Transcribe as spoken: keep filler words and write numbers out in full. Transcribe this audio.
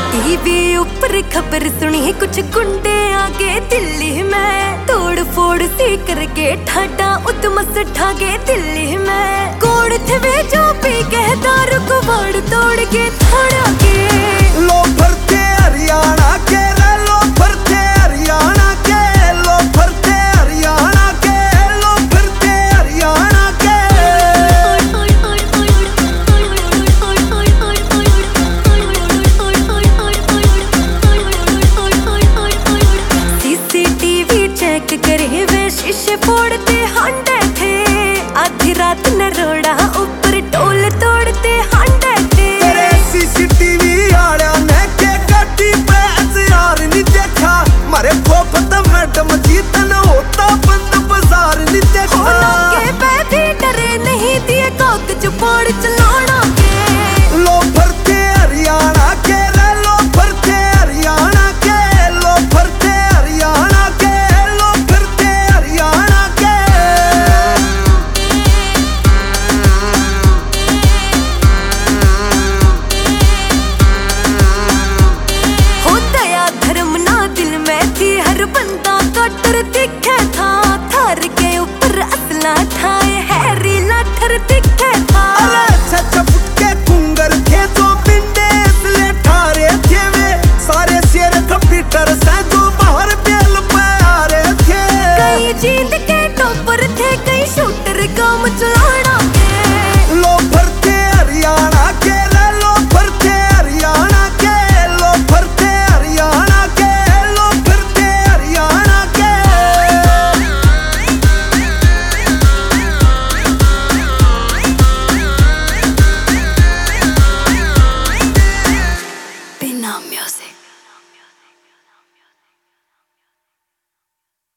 TV ऊपर खबर सुनी कुछ गुंडे आगे दिल्ली में, तोड़ फोड़ सी करके ठाडा उतमस ठागे दिल्ली में। कोड़ थे वे जो पी के दारू को वाड़ तोड़ के थाड़ा के। लो भरते हरियाणा के रे, लो भरते हरियाणा के, लो भरते हरियाणा के, लो भरते हरियाणा के। सीसीटीवी चेक करे वे शीशे फोड़ते हांडे थे, आधी रात नरोड़ा ऊपर टोल तोड़ते हांडे थे। तेरे सीसीटीवी आड़िया ने के गाड़ी पे हथियार नहीं देखा, मारे फोफत मैडम जीतन होता बंद बाजार नहीं देखा। हो लगे पे भी डरे नहीं दिए कागज फोड़ चले